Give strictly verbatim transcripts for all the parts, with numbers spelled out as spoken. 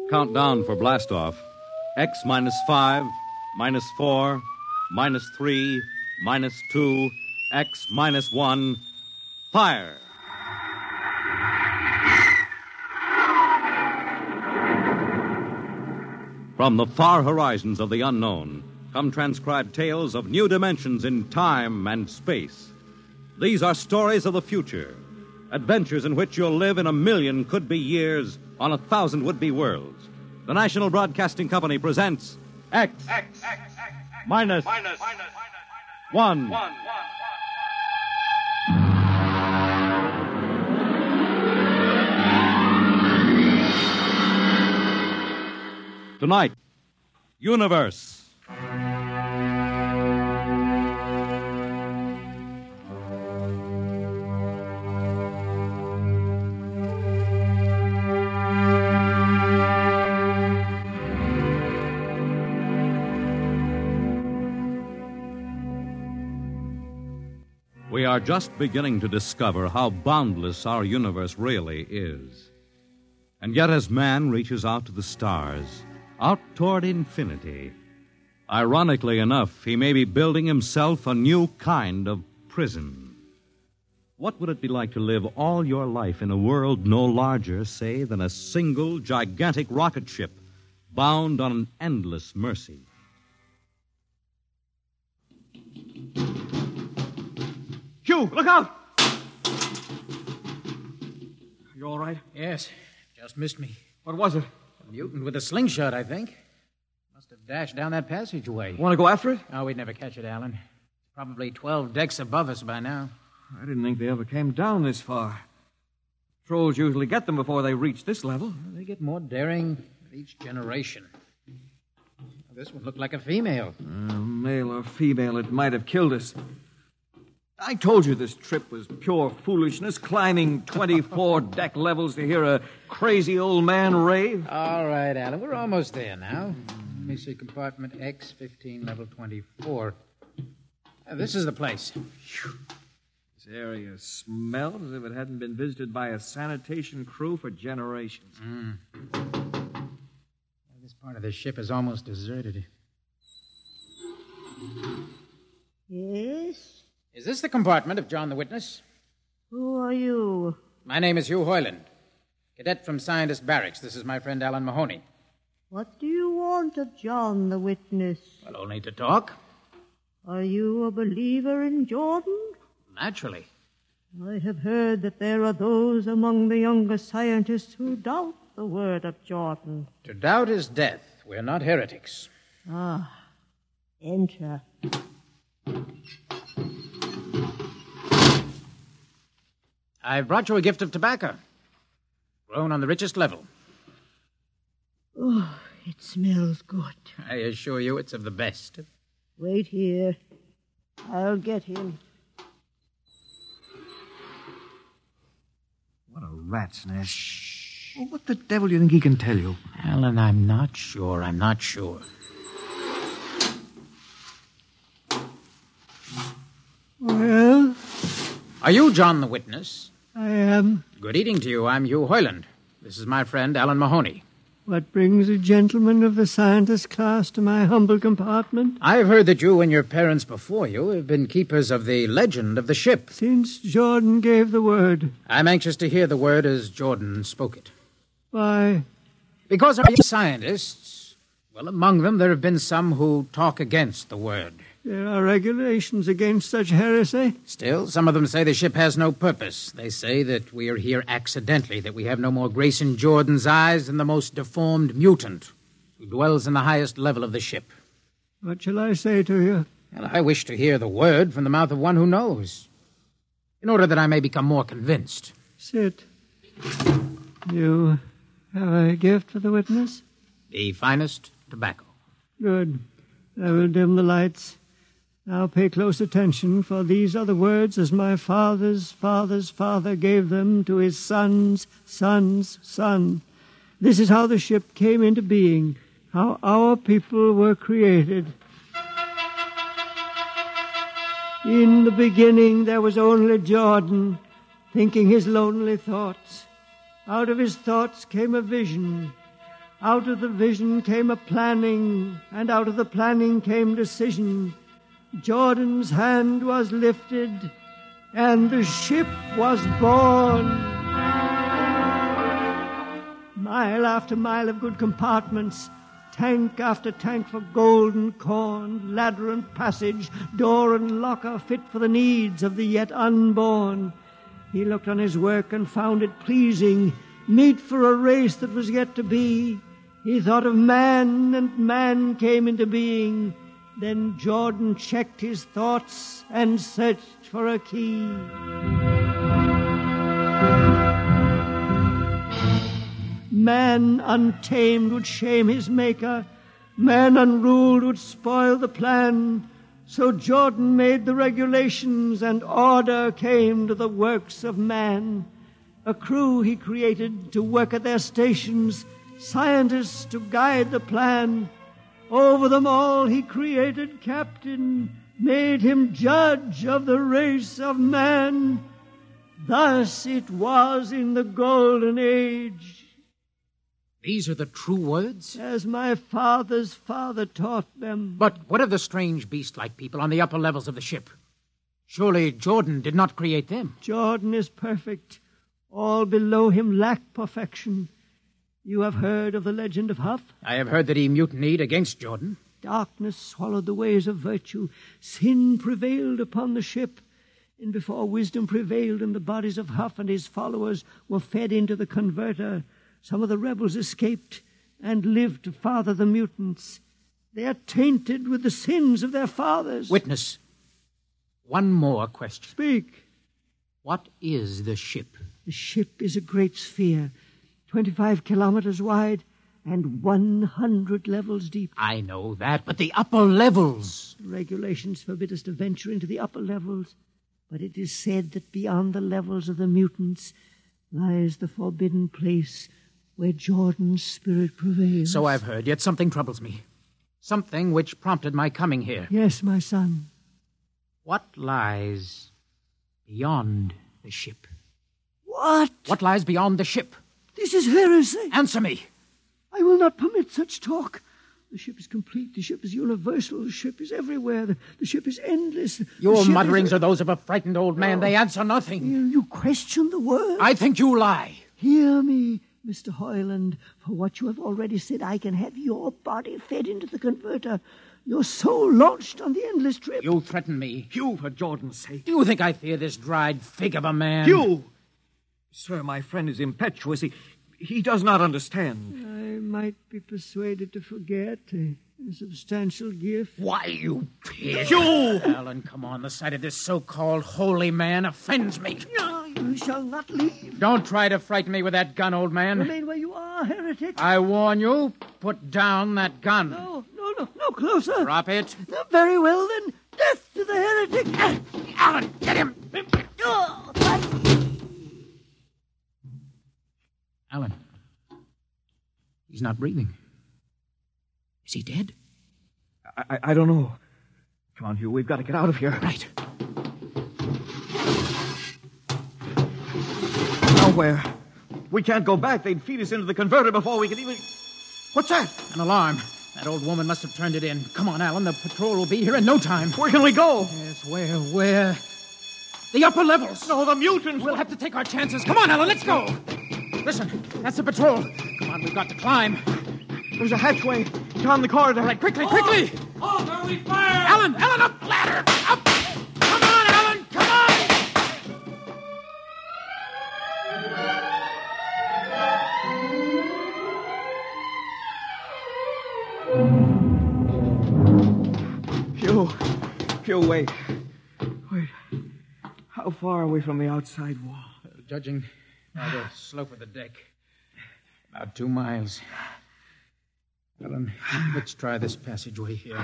Countdown for blastoff. X minus five, minus four, minus three, minus two, X minus one. Fire! From the far horizons of the unknown come transcribed tales of new dimensions in time and space. These are stories of the future, adventures in which you'll live in a million could-be years on a thousand would-be worlds. The National Broadcasting Company presents X, X, X, X, X minus, minus, minus, one. one. Tonight, Universe. We are just beginning to discover how boundless our universe really is. And yet, as man reaches out to the stars, out toward infinity, ironically enough, he may be building himself a new kind of prison. What would it be like to live all your life in a world no larger, say, than a single gigantic rocket ship bound on an endless mercy? Hugh, look out! You all right? Yes, just missed me. What was it? A mutant with a slingshot, I think. Must have dashed down that passageway. Want to go after it? Oh, we'd never catch it, Alan. It's probably twelve decks above us by now. I didn't think they ever came down this far. Trolls usually get them before they reach this level. Well, they get more daring with each generation. This one looked like a female. Uh, male or female, it might have killed us. I told you this trip was pure foolishness, climbing twenty-four deck levels to hear a crazy old man rave. All right, Alan, we're almost there now. Let me see, compartment X fifteen, level twenty-four. Uh, this is the place. This area smelled as if it hadn't been visited by a sanitation crew for generations. Mm. This part of the ship is almost deserted. Yes? Is this the compartment of John the Witness? Who are you? My name is Hugh Hoyland, cadet from Scientist Barracks. This is my friend Alan Mahoney. What do you want of John the Witness? Well, only to talk. Are you a believer in Jordan? Naturally. I have heard that there are those among the younger scientists who doubt the word of Jordan. To doubt is death. We're not heretics. Ah, enter. I've brought you a gift of tobacco, grown on the richest level. Oh, it smells good. I assure you it's of the best. Wait here. I'll get him. What a rat's nest. Shh. Well, what the devil do you think he can tell you? Alan, I'm not sure. I'm not sure. Well? Are you John the Witness? I am. Good evening to you. I'm Hugh Hoyland. This is my friend, Alan Mahoney. What brings a gentleman of the scientist class to my humble compartment? I've heard that you and your parents before you have been keepers of the legend of the ship. Since Jordan gave the word. I'm anxious to hear the word as Jordan spoke it. Why? Because our scientists, well, among them there have been some who talk against the word. There are regulations against such heresy. Still, some of them say the ship has no purpose. They say that we are here accidentally, that we have no more grace in Jordan's eyes than the most deformed mutant who dwells in the highest level of the ship. What shall I say to you? Well, I wish to hear the word from the mouth of one who knows, in order that I may become more convinced. Sit. You have a gift for the witness? The finest tobacco. Good. I will dim the lights. Now pay close attention, for these are the words as my father's father's father gave them to his son's son's son. This is how the ship came into being, how our people were created. In the beginning there was only Jordan, thinking his lonely thoughts. Out of his thoughts came a vision. Out of the vision came a planning, and out of the planning came decision. Jordan's hand was lifted, and the ship was born. Mile after mile of good compartments, tank after tank for gold and corn, ladder and passage, door and locker fit for the needs of the yet unborn. He looked on his work and found it pleasing, meet for a race that was yet to be. He thought of man, and man came into being. Then Jordan checked his thoughts and searched for a key. Man untamed would shame his maker. Man unruled would spoil the plan. So Jordan made the regulations, and order came to the works of man. A crew he created to work at their stations, scientists to guide the plan. Over them all he created captain, made him judge of the race of man. Thus it was in the golden age. These are the true words? As my father's father taught them. But what of the strange beast-like people on the upper levels of the ship? Surely Jordan did not create them. Jordan is perfect. All below him lack perfection. You have heard of the legend of Huff? I have heard that he mutinied against Jordan. Darkness swallowed the ways of virtue. Sin prevailed upon the ship. And before wisdom prevailed and the bodies of Huff and his followers were fed into the converter, some of the rebels escaped and lived to father the mutants. They are tainted with the sins of their fathers. Witness, one more question. Speak. What is the ship? The ship is a great sphere, twenty-five kilometers wide and one hundred levels deep. I know that, but the upper levels. The regulations forbid us to venture into the upper levels, but it is said that beyond the levels of the mutants lies the forbidden place where Jordan's spirit prevails. So I've heard, yet something troubles me. Something which prompted my coming here. Yes, my son. What lies beyond the ship? What? What lies beyond the ship? This is heresy. Answer me. I will not permit such talk. The ship is complete. The ship is universal. The ship is everywhere. The, the ship is endless. The Your ship mutterings is... are those of a frightened old man. Oh. They answer nothing. You, you question the word? I think you lie. Hear me, Mister Hoyland. For what you have already said, I can have your body fed into the converter, your soul launched on the endless trip. You threaten me. Hugh, for Jordan's sake. Do you think I fear this dried fig of a man? Hugh! Sir, my friend is impetuous. He, he does not understand. I might be persuaded to forget a, a substantial gift. Why, you pig. Hugh! Alan, come on. The sight of this so-called holy man offends me. No, you shall not leave. Don't try to frighten me with that gun, old man. Remain where you are, heretic. I warn you, put down that gun. No, no, no, no closer. Drop it. No, very well, then. Death to the heretic. Alan, get him. Oh, Alan. He's not breathing. Is he dead? I, I, I don't know. Come on, Hugh. We've got to get out of here. Right. Now where? We can't go back. They'd feed us into the converter before we could even... What's that? An alarm. That old woman must have turned it in. Come on, Alan. The patrol will be here in no time. Where can we go? Yes, where, where? The upper levels. No, the mutants. We'll have to take our chances. Come on, Alan. Let's go. Listen, that's the patrol. Come on, we've got to climb. There's a hatchway down the corridor. All right, quickly, quickly. Oh, there we fire! Alan, Alan, up the ladder. Up. Come on, Alan. Come on. Hugh. Hugh, wait. Wait. How far are we from the outside wall? Uh, judging by the slope of the deck, about two miles. Alan, let's try this passageway here.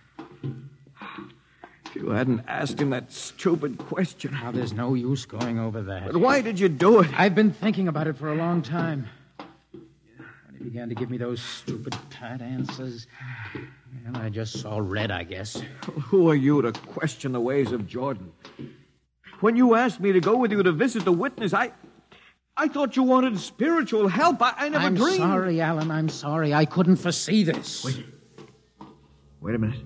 If you hadn't asked him that stupid question. Now, there's no use going over that. But why did you do it? I've been thinking about it for a long time. When he began to give me those stupid, tight answers, well, I just saw red, I guess. Who are you to question the ways of Jordan? When you asked me to go with you to visit the witness, I... I thought you wanted spiritual help. I, I never I'm dreamed. sorry, Alan. I'm sorry. I couldn't foresee this. Wait. Wait a minute.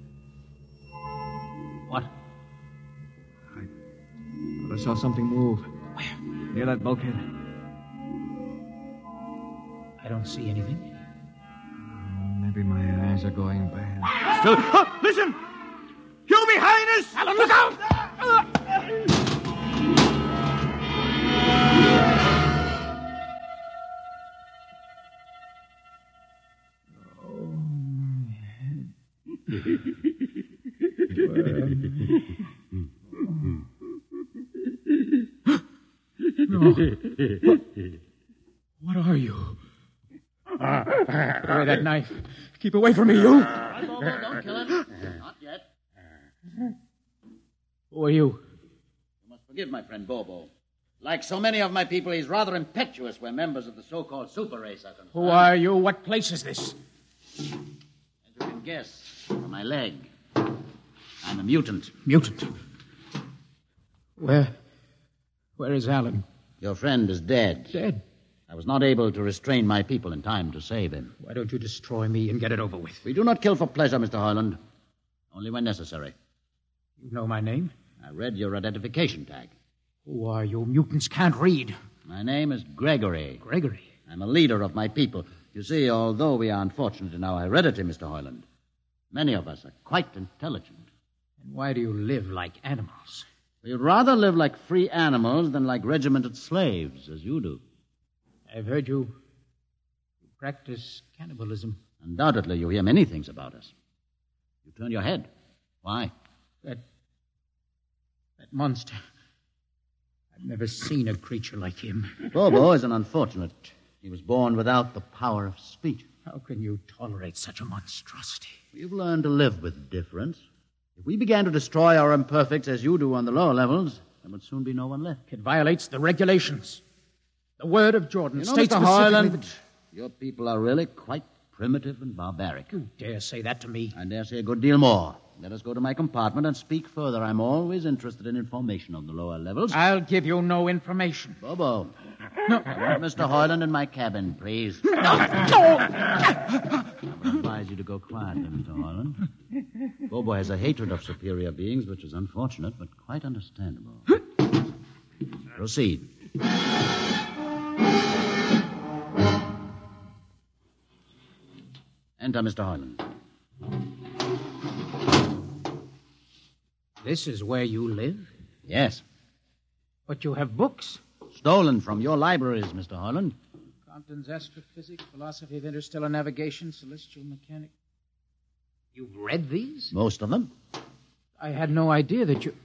What? I thought I saw something move. Where? Near that bulkhead. I don't see anything. Maybe my eyes are going bad. Still, oh, listen! You behind us! Alan, look out! No. What are you? Throw away that knife. Keep away from me, you. Right, Bobo, don't kill him. Not yet. Who are you? You must forgive my friend Bobo. Like so many of my people, he's rather impetuous where members of the so-called super race are concerned. Who are you? What place is this? As you can guess, from my leg, I'm a mutant. Mutant. Where? Where is Alan? Your friend is dead. Dead. I was not able to restrain my people in time to save him. Why don't you destroy me and get it over with? We do not kill for pleasure, Mister Hoyland. Only when necessary. You know my name? I read your identification tag. Who are you? Mutants can't read. My name is Gregory. Gregory? I'm a leader of my people. You see, although we are unfortunate in our heredity, Mister Hoyland, many of us are quite intelligent. And why do you live like animals? We'd rather live like free animals than like regimented slaves, as you do. I've heard you practice cannibalism. Undoubtedly, you hear many things about us. You turn your head. Why? That... that monster. I've never seen a creature like him. Bobo is an unfortunate. He was born without the power of speech. How can you tolerate such a monstrosity? We've learned to live with difference. If we began to destroy our imperfects as you do on the lower levels, there would soon be no one left. It violates the regulations. The word of Jordan You know, states Mister specifically Hoyland, that... your people are really quite primitive and barbaric. You dare say that to me? I dare say a good deal more. Let us go to my compartment and speak further. I'm always interested in information on the lower levels. I'll give you no information. Bobo. No. I want Mister Hoyland in my cabin, please. No, no! I would advise you to go quietly, Mister Hoyland. Bobo has a hatred of superior beings, which is unfortunate, but quite understandable. Proceed. Enter, Mister Hoyland. This is where you live? Yes. But you have books. Stolen from your libraries, Mister Hoyland. Compton's Astrophysics, Philosophy of Interstellar Navigation, Celestial Mechanics. You've read these? Most of them. I had no idea that you...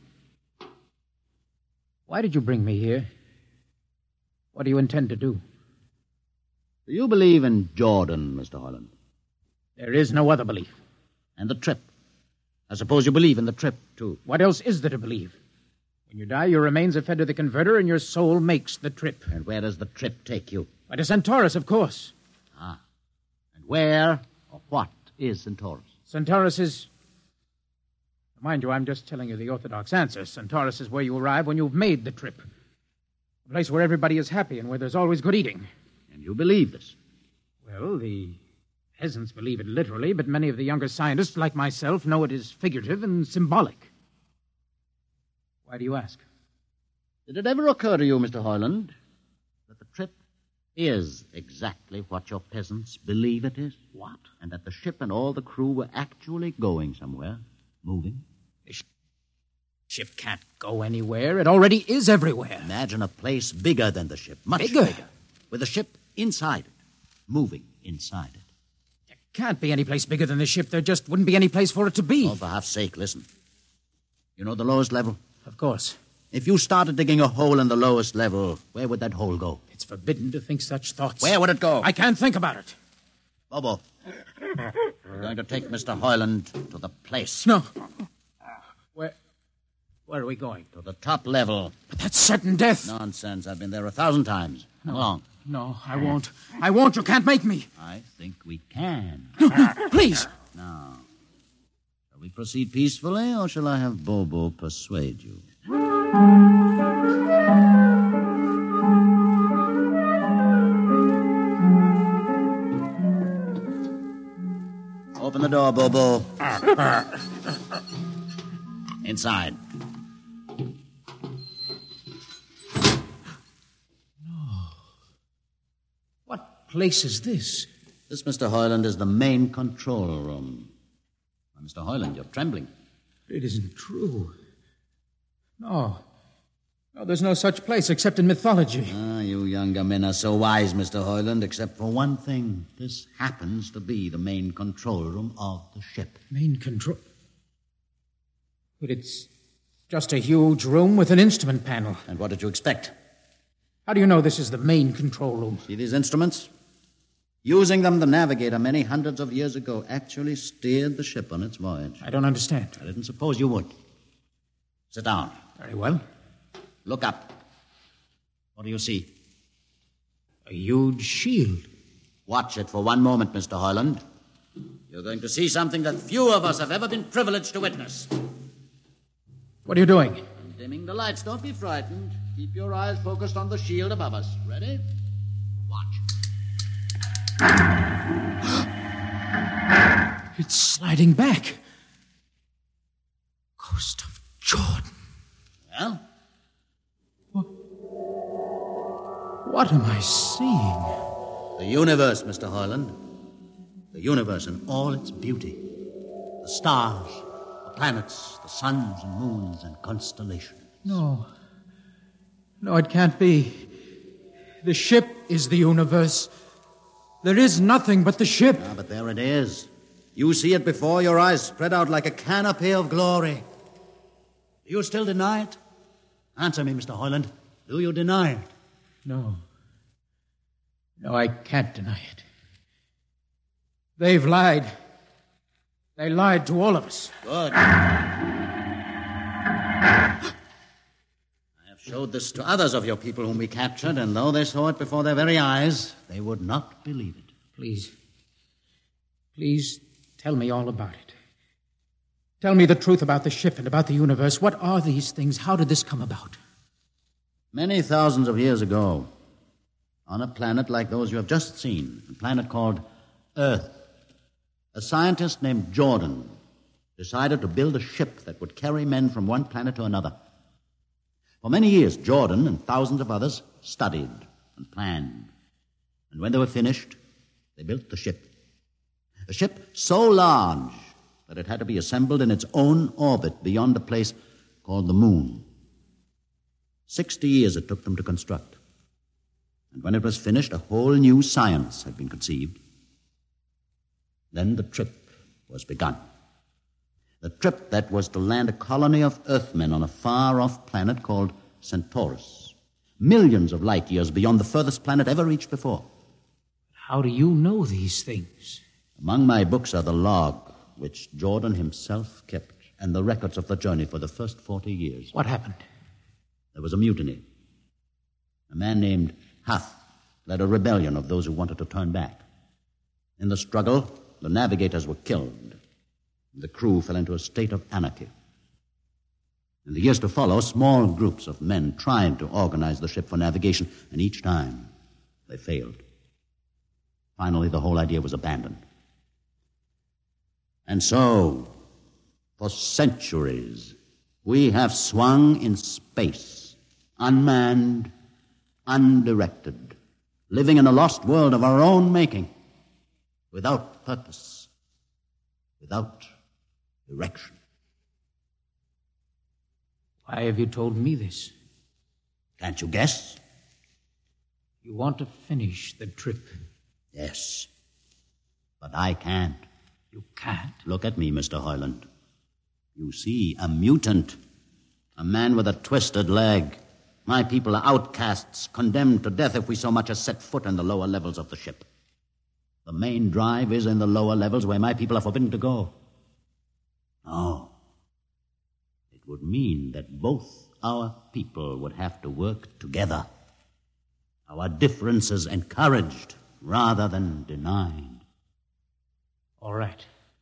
Why did you bring me here? What do you intend to do? Do you believe in Jordan, Mister Hoyland? There is no other belief. And the trip? I suppose you believe in the trip, too. What else is there to believe? When you die, your remains are fed to the converter, and your soul makes the trip. And where does the trip take you? Why, to Centaurus, of course. Ah. And where or what is Centaurus? Centaurus is... Mind you, I'm just telling you the orthodox answer. Centaurus is where you arrive when you've made the trip. A place where everybody is happy and where there's always good eating. And you believe this? Well, the peasants believe it literally, but many of the younger scientists, like myself, know it is figurative and symbolic. Why do you ask? Did it ever occur to you, Mister Hoyland, that the trip is exactly what your peasants believe it is? What? And that the ship and all the crew were actually going somewhere, moving? The sh- ship can't go anywhere. It already is everywhere. Imagine a place bigger than the ship, much Bigger? bigger, with the ship inside it, moving inside it. There can't be any place bigger than the ship. There just wouldn't be any place for it to be. Oh, for half's sake, listen. You know the lowest level? Of course. If you started digging a hole in the lowest level, where would that hole go? It's forbidden to think such thoughts. Where would it go? I can't think about it. Bobo, we're going to take Mister Hoyland to the place. No. Where... Where are we going? To the top level. But that's certain death. Nonsense. I've been there a thousand times. How long? No, I won't. I won't. You can't make me. I think we can. No, no, please. Now, shall we proceed peacefully, or shall I have Bobo persuade you? Open the door, Bobo. Inside. What place is this? This, Mister Hoyland, is the main control room. Why, Mister Hoyland, you're trembling. It isn't true. No. No, there's no such place except in mythology. Ah, you younger men are so wise, Mister Hoyland, except for one thing. This happens to be the main control room of the ship. Main control? But it's just a huge room with an instrument panel. And what did you expect? How do you know this is the main control room? See these instruments? Using them, the navigator many hundreds of years ago actually steered the ship on its voyage. I don't understand. I didn't suppose you would. Sit down. Very well. Look up. What do you see? A huge shield. Watch it for one moment, Mister Hoyland. You're going to see something that few of us have ever been privileged to witness. What are you doing? I'm dimming the lights. Don't be frightened. Keep your eyes focused on the shield above us. Ready? Watch. It's sliding back. Ghost of Jordan. Well? What am I seeing? The universe, Mister Hoyland. The universe in all its beauty. The stars, the planets, the suns and moons and constellations. No. No, it can't be. The ship is the universe. There is nothing but the ship. Ah, but there it is. You see it before your eyes, spread out like a canopy of glory. Do you still deny it? Answer me, Mister Hoyland. Do you deny it? No. No, I can't deny it. They've lied. They lied to all of us. Good. I have showed this to others of your people whom we captured, and though they saw it before their very eyes, they would not believe it. Please. Please tell me all about it. Tell me the truth about the ship and about the universe. What are these things? How did this come about? Many thousands of years ago, on a planet like those you have just seen, a planet called Earth, a scientist named Jordan decided to build a ship that would carry men from one planet to another. For many years, Jordan and thousands of others studied and planned. And when they were finished, they built the ship. A ship so large that it had to be assembled in its own orbit beyond a place called the moon. Sixty years it took them to construct. And when it was finished, a whole new science had been conceived. Then the trip was begun. The trip that was to land a colony of Earthmen on a far-off planet called Centaurus, millions of light years beyond the furthest planet ever reached before. How do you know these things? Among my books are the log, which Jordan himself kept, and the records of the journey for the first forty years. What happened? There was a mutiny. A man named Huth led a rebellion of those who wanted to turn back. In the struggle, the navigators were killed. The crew fell into a state of anarchy. In the years to follow, small groups of men tried to organize the ship for navigation, and each time they failed. Finally, the whole idea was abandoned. And so, for centuries, we have swung in space, unmanned, undirected, living in a lost world of our own making, without purpose, without direction. Why have you told me this? Can't you guess? You want to finish the trip. Yes, but I can't. You can't? Look at me, Mister Hoyland. You see, a mutant, a man with a twisted leg. My people are outcasts, condemned to death if we so much as set foot in the lower levels of the ship. The main drive is in the lower levels where my people are forbidden to go. No. It would mean that both our people would have to work together. Our differences encouraged rather than denied. All right.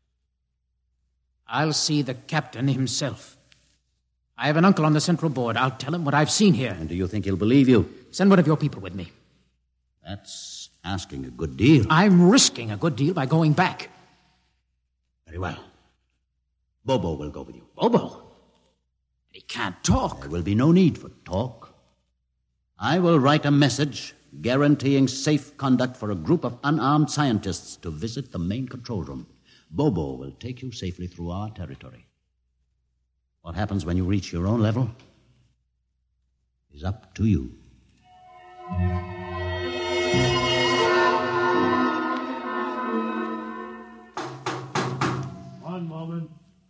I'll see the captain himself. I have an uncle on the Central Board. I'll tell him what I've seen here. And do you think he'll believe you? Send one of your people with me. That's asking a good deal. I'm risking a good deal by going back. Very well. Bobo will go with you. Bobo? He can't talk. There will be no need for talk. I will write a message guaranteeing safe conduct for a group of unarmed scientists to visit the main control room. Bobo will take you safely through our territory. What happens when you reach your own level is up to you. One moment.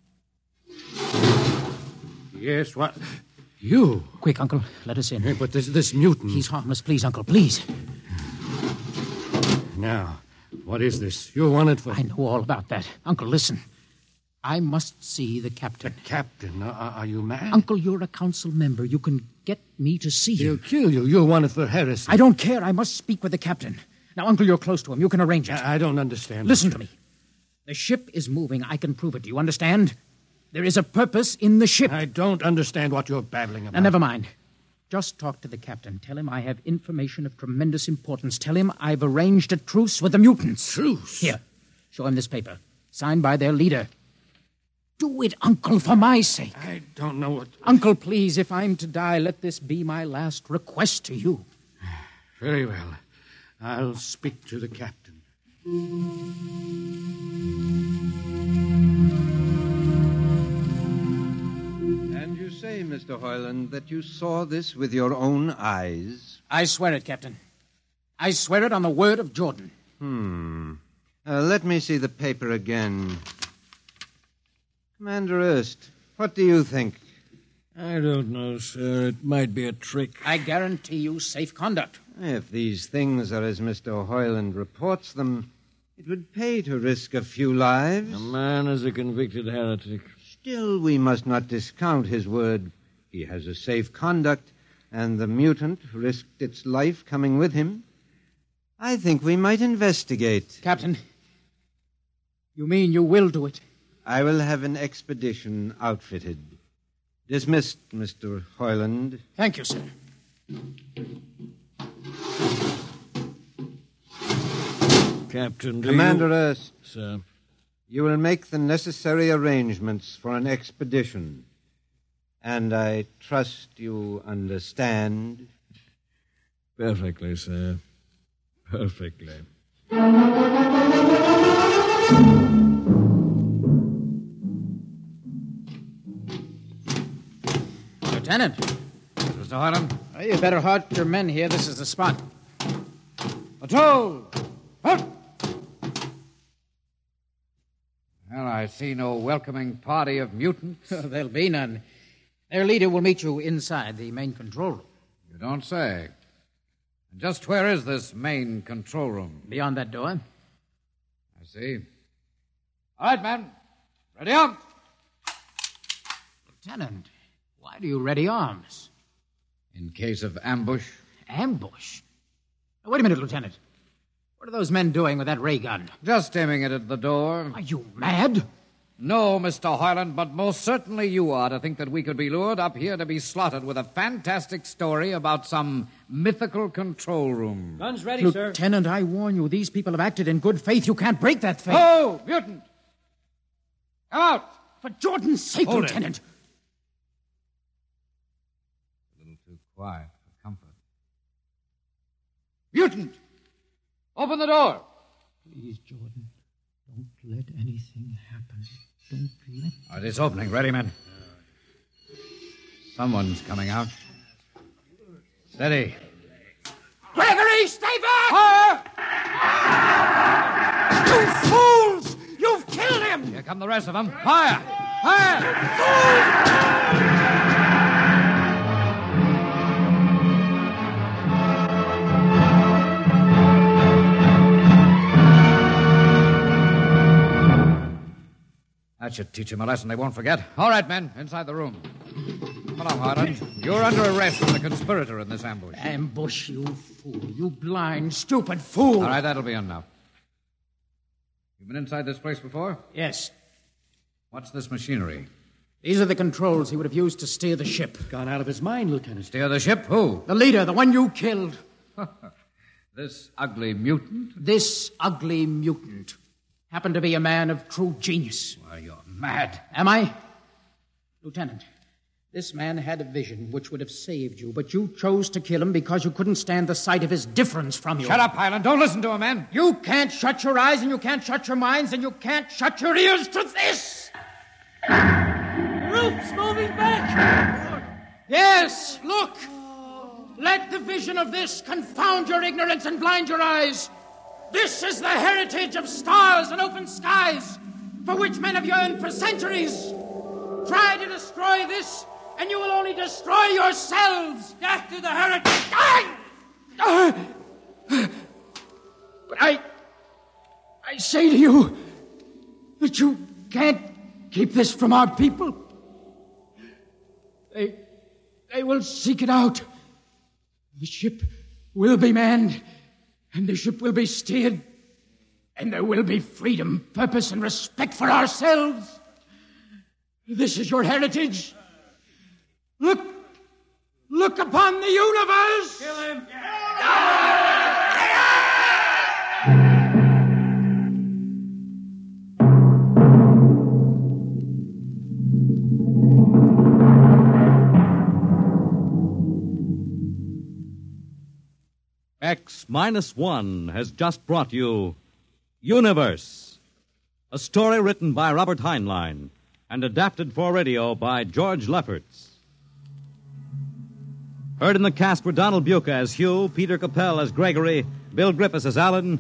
Yes, what? You? Quick, Uncle, let us in. Hey, but this, this mutant... He's harmless. Please, Uncle, please. Now, what is this? You're wanted for... I know all about that. Uncle, listen. I must see the captain. The captain? Are, are you mad? Uncle, you're a council member. You can get me to see He'll him. kill you. You're wanted for heresy. I don't care. I must speak with the captain. Now, Uncle, you're close to him. You can arrange it. I, I don't understand. Listen to me. The ship is moving. I can prove it. Do you understand? There is a purpose in the ship. I don't understand what you're babbling about. Now, never mind. Just talk to the captain. Tell him I have information of tremendous importance. Tell him I've arranged a truce with the mutants. Truce? Here. Show him this paper. Signed by their leader. Do it, Uncle, for my sake. I don't know what... Uncle, please, if I'm to die, let this be my last request to you. Very well. I'll speak to the captain. And you say, Mister Hoyland, that you saw this with your own eyes? I swear it, Captain. I swear it on the word of Jordan. Hmm. Uh, let me see the paper again. Commander Erst, what do you think? I don't know, sir. It might be a trick. I guarantee you safe conduct. If these things are as Mister Hoyland reports them, it would pay to risk a few lives. The man is a convicted heretic. Still, we must not discount his word. He has a safe conduct, and the mutant risked its life coming with him. I think we might investigate. Captain, you mean you will do it? I will have an expedition outfitted. Dismissed, Mister Hoyland. Thank you, sir. Captain, do Commander you... Erst, Sir. you will make the necessary arrangements for an expedition. And I trust you understand. Perfectly, sir. Perfectly. Lieutenant. Mister Hoyland? Oh, you better halt your men here. This is the spot. Patrol! Halt! Well, I see no welcoming party of mutants. There'll be none. Their leader will meet you inside the main control room. You don't say. And just where is this main control room? Beyond that door. I see. All right, men. Ready up. Lieutenant, why do you ready arms? In case of ambush. Ambush? Now, wait a minute, Lieutenant. What are those men doing with that ray gun? Just aiming it at the door. Are you mad? No, Mister Hoyland, but most certainly you are to think that we could be lured up here to be slaughtered with a fantastic story about some mythical control room. Guns ready, sir. Lieutenant, I warn you, these people have acted in good faith. You can't break that faith. Oh, mutant! Come out! For Jordan's sake, Hold Lieutenant. It. A little too quiet for comfort. Mutant! Open the door! Please, Jordan, don't let anything happen. Don't let... All right, it's opening. Ready, men? Someone's coming out. Steady. Gregory, stay back! Fire! You fools! You've killed him! Here come the rest of them. Fire! Fire! That should teach them a lesson they won't forget. All right, men, inside the room. Come along, Harlan. You're under arrest as a conspirator in this ambush. Ambush, you fool. You blind, stupid fool. All right, that'll be enough. You've been inside this place before? Yes. What's this machinery? These are the controls he would have used to steer the ship. Gone out of his mind, Lieutenant. Steer the ship? Who? The leader, the one you killed. This ugly mutant? This ugly mutant. happened to be a man of true genius. Well, you're mad. Am I? Lieutenant, this man had a vision which would have saved you, but you chose to kill him because you couldn't stand the sight of his difference from you. Shut up, Highland. Don't listen to him, man. You can't shut your eyes, and you can't shut your minds, and you can't shut your ears to this! The roof's moving back! Yes, look! Let the vision of this confound your ignorance and blind your eyes. This is the heritage of stars and open skies, for which men have yearned for centuries. Try to destroy this, and you will only destroy yourselves. Death to the heritage. But I... I say to you that you can't keep this from our people. They... They will seek it out. The ship will be manned, and the ship will be steered, and there will be freedom, purpose, and respect for ourselves. This is your heritage. Look, look upon the universe. Kill him. X minus one has just brought you Universe, a story written by Robert Heinlein and adapted for radio by George Lefferts. Heard in the cast were Donald Buca as Hugh, Peter Capell as Gregory, Bill Griffiths as Alan,